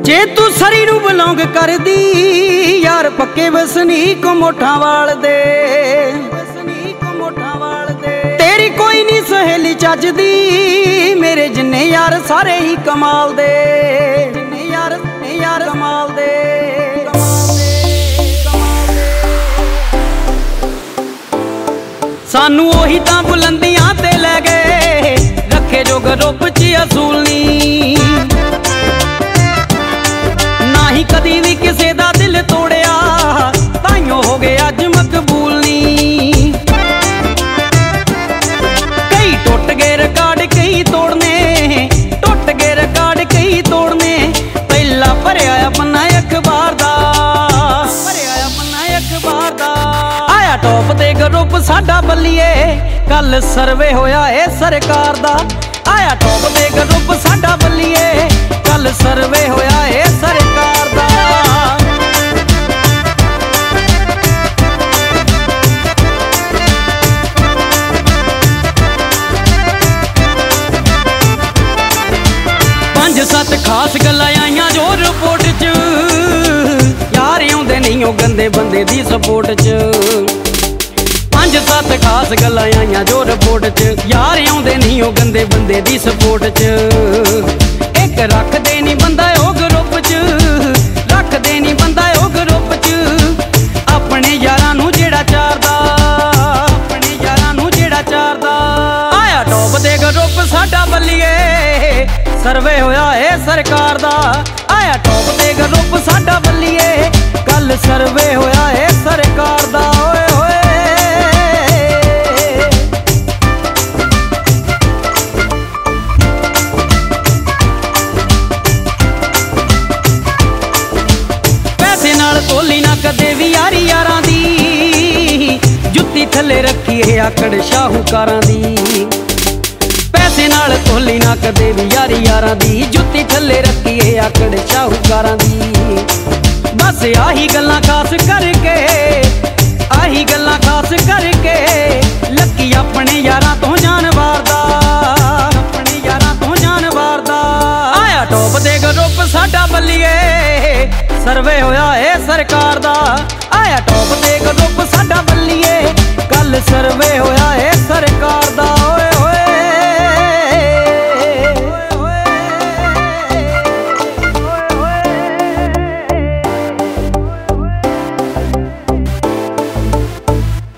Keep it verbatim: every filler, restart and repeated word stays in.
जे तू सरी नू बिलोंग कर दी यार पक्के वसनीक मोठा वाल दे, वसनीक मोठा वाल दे। तेरी कोई नहीं सहेली चजदी मेरे जिन्ने यार सारे ही कमाल दे, जिन्ने यार जिन्ने यार कमाल दे, कमाल दे, कमाल दे। सानू ओही तां बुलंदियां ते लै गए रखे जो ग्रुप च असूल नी, ही कदी भी किसे दा दिल तोड़िया ताइयों हो गए अज मकबूल नी। कई टुट गए रिकॉर्ड कई तोड़ने, टुट गए रिकॉर्ड कई तोड़ने। पहला भरिया पन्ना अखबार दा, भरिया पन्ना अखबार दा। आया टॉप ते ग्रुप साडा बल्लिए कल सर्वे होया है सरकार दा। आया टॉप ते ग्रुप साडा बल्लिए कल सर्वे होया है सरकार दा। पंज सत्त खास गल्लां आईयां जो रिपोर्ट च, यार आउंदे नहीं ओ गंदे बंदे दी सपोर्ट च। पंज सत्त खास गल्लां आईयां जो रिपोर्ट च, यार आउंदे नहीं ओ गंदे बंदे दी सपोर्ट च। एक रख दे नी बंदा ओ ग्रुप च, रख दे नी बंदा ओ ग्रुप च। अपने यारां नू जेड़ा चारदा, अपने यारां नू जेड़ा चारदा। आया टॉप दे ग्रुप साडा बल्लिए सर्वे होया है सरकार दा। आया टॉप दे ग्रुप साडा बल्लिए कल सर्वे होया है सरकार दा। ओए होए तोली ना कदे भी यारी यारां दी, जुत्ती थले रखी है आकड़ शाहूकारां दी। पैसे नाल तोली ना कदे भी यारी यारां दी, जुत्ती थले रखी है आकड़ शाहूकारां दी। बस आही गल्लां खास करके, आही गल्लां खास करके लकी अपने यारां तो जान वारदा, अपने यारां तो जान वारदा। आया टॉप दे ग्रुप साडा बल्लिए सर्वे होया है सरकार दा। आया टॉप दे ग्रुप साडा बल्लिए कल सर्वे